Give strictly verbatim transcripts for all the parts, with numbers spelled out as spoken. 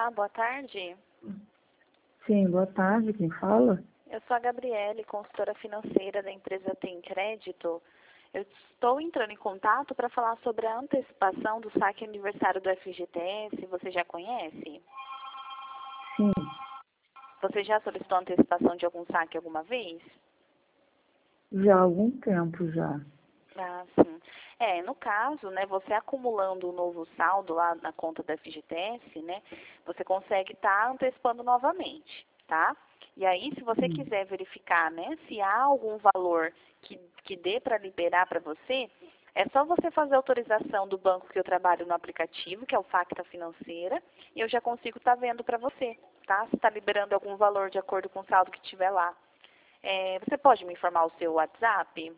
Olá, boa tarde. Sim, boa tarde, quem fala? Eu sou a Gabriele, consultora financeira da empresa Tem Crédito. Eu estou entrando em contato para falar sobre a antecipação do saque aniversário do F G T S. Você já conhece? Sim, Você já solicitou antecipação de algum saque alguma vez? já há algum tempo já. Ah, sim. É, no caso, né, você acumulando um novo saldo lá na conta da F G T S, né, você consegue estar antecipando novamente, tá? E aí, se você Hum. quiser verificar, né, se há algum valor que, que dê para liberar para você, é só você fazer a autorização do banco que eu trabalho no aplicativo, que é o Facta Financeira, e eu já consigo estar vendo para você, tá? Se está liberando algum valor de acordo com o saldo que tiver lá. É, você pode me informar o seu WhatsApp?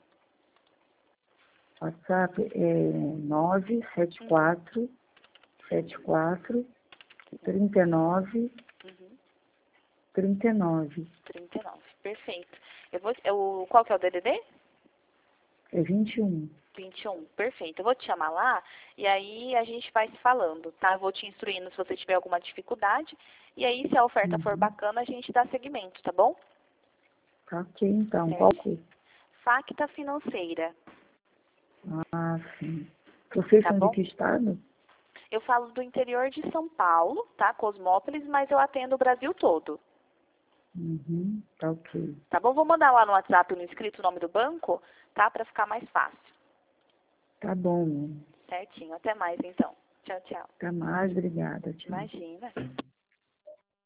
WhatsApp é nove sete quatro sete quatro três nove Uhum. três nove. trinta e nove, perfeito. Eu vou, eu, qual que é o D D D? É vinte e um. vinte e um, perfeito. Eu vou te chamar lá e aí a gente vai se falando, tá? Eu vou te instruindo se você tiver alguma dificuldade e aí se a oferta for Uhum. bacana a gente dá seguimento, tá bom? Tá ok, então. Qual Certo. que? Facta Financeira, Ah, sim. Vocês tá são de bom? que estado? Eu falo do interior de São Paulo, tá? Cosmópolis, mas eu atendo o Brasil todo, Uhum, tá ok. tá bom? Vou mandar lá no WhatsApp no inscrito o nome do banco, tá? Para ficar mais fácil. Tá bom. Certinho. Até mais então. Tchau, tchau. Até mais, obrigada. Tchau. Imagina.